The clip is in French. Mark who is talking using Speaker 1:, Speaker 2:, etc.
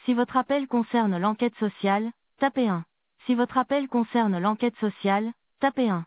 Speaker 1: Si votre appel concerne l'enquête sociale, tapez 1. Si votre appel concerne l'enquête sociale, tapez 1.